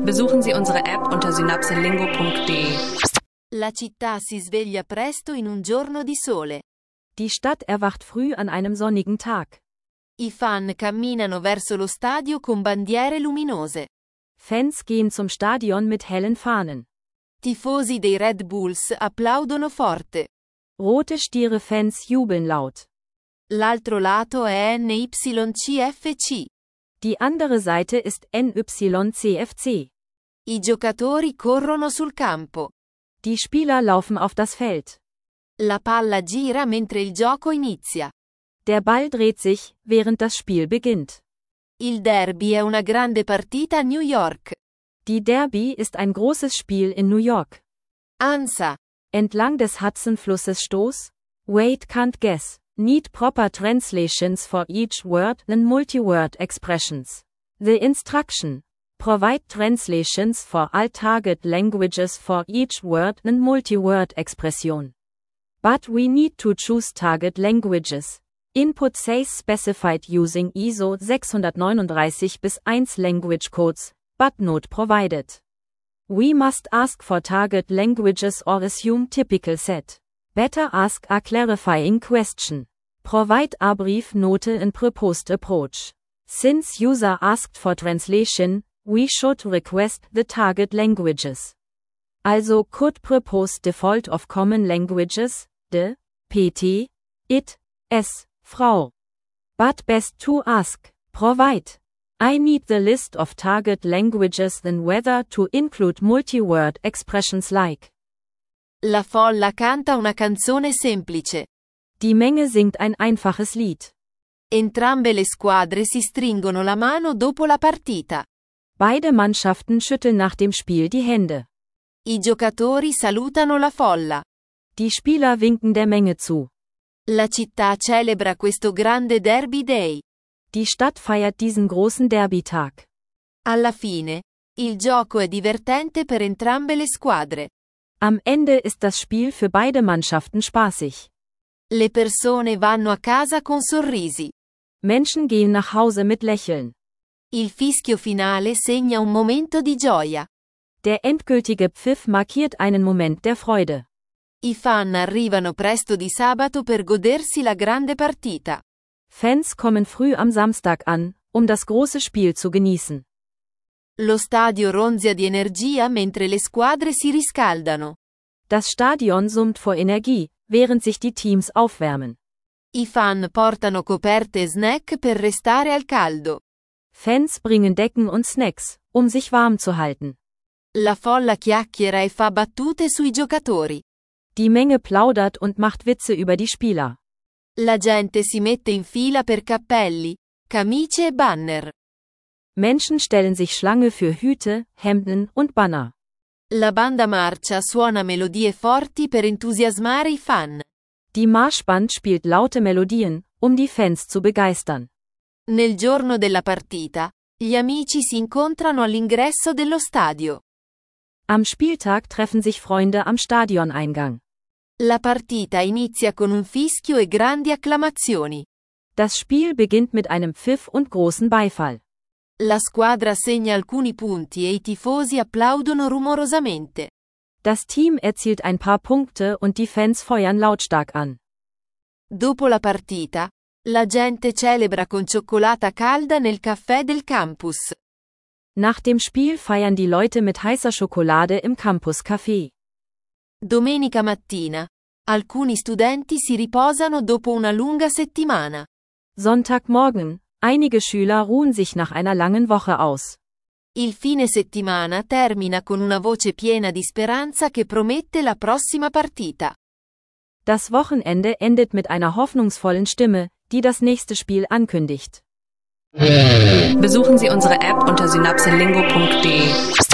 Besuchen Sie unsere App unter synapselingo.de. La città si sveglia presto in un giorno di sole. Die Stadt erwacht früh an einem sonnigen Tag. I fan camminano verso lo stadio con bandiere luminose. Fans gehen zum Stadion mit hellen Fahnen. Tifosi dei Red Bulls applaudono forte. Rote Stiere-Fans jubeln laut. L'altro lato è NYCFC. Die andere Seite ist NYCFC. I giocatori corrono sul campo. Die Spieler laufen auf das Feld. La palla gira mentre il gioco inizia. Der Ball dreht sich, während das Spiel beginnt. Il derby è una grande partita a New York. Die Derby ist ein großes Spiel in New York. Ansa. Entlang des Hudson-Flusses Stoß? Wait, can't guess. Need proper translations for each word and multi-word expressions. The instruction. Provide translations for all target languages for each word and multi-word expression. But we need to choose target languages. Input says specified using ISO 639-1 language codes, but not provided. We must ask for target languages or assume typical set. Better ask a clarifying question. Provide a brief note and proposed approach. Since user asked for translation, we should request the target languages. Also could propose default of common languages, de, pt, it, s, Frau. But best to ask, provide. I need the list of target languages then whether to include multi-word expressions like. La folla canta una canzone semplice. Die Menge singt ein einfaches Lied. Entrambe le squadre si stringono la mano dopo la partita. Beide Mannschaften schütteln nach dem Spiel die Hände. I giocatori salutano la folla. Die Spieler winken der Menge zu. La città celebra questo grande derby day. Die Stadt feiert diesen großen Derbytag. Alla fine, il gioco è divertente per entrambe le squadre. Am Ende ist das Spiel für beide Mannschaften spaßig. Le persone vanno a casa con sorrisi. Menschen gehen nach Hause mit Lächeln. Il fischio finale segna un momento di gioia. Der endgültige Pfiff markiert einen Moment der Freude. I fan arrivano presto di sabato per godersi la grande partita. Fans kommen früh am Samstag an, um das große Spiel zu genießen. Lo stadio ronzia di energia mentre le squadre si riscaldano. Das Stadion summt vor Energie, während sich die Teams aufwärmen. I fan portano coperte e snack per restare al caldo. Fans bringen Decken und Snacks, um sich warm zu halten. La folla chiacchiera e fa battute sui giocatori. Die Menge plaudert und macht Witze über die Spieler. La gente si mette in fila per cappelli, camicie e banner. Menschen stellen sich Schlange für Hüte, Hemden und Banner. La banda marcia suona melodie forti per entusiasmare i fan. Die Marschband spielt laute Melodien, um die Fans zu begeistern. Nel giorno della partita, gli amici si incontrano all'ingresso dello stadio. Am Spieltag treffen sich Freunde am Stadioneingang. La partita inizia con un fischio e grandi acclamazioni. Das Spiel beginnt mit einem Pfiff und großen Beifall. La squadra segna alcuni punti e i tifosi applaudono rumorosamente. Das Team erzielt ein paar Punkte und die Fans feuern lautstark an. Dopo la partita, la gente celebra con cioccolata calda nel caffè del campus. Nach dem Spiel feiern die Leute mit heißer Schokolade im Campus-Café. Domenica mattina, alcuni studenti si riposano dopo una lunga settimana. Sonntagmorgen, einige Schüler ruhen sich nach einer langen Woche aus. Il fine settimana termina con una voce piena di speranza che promette la prossima partita. Das Wochenende endet mit einer hoffnungsvollen Stimme, die das nächste Spiel ankündigt. Besuchen Sie unsere App unter synapselingo.de.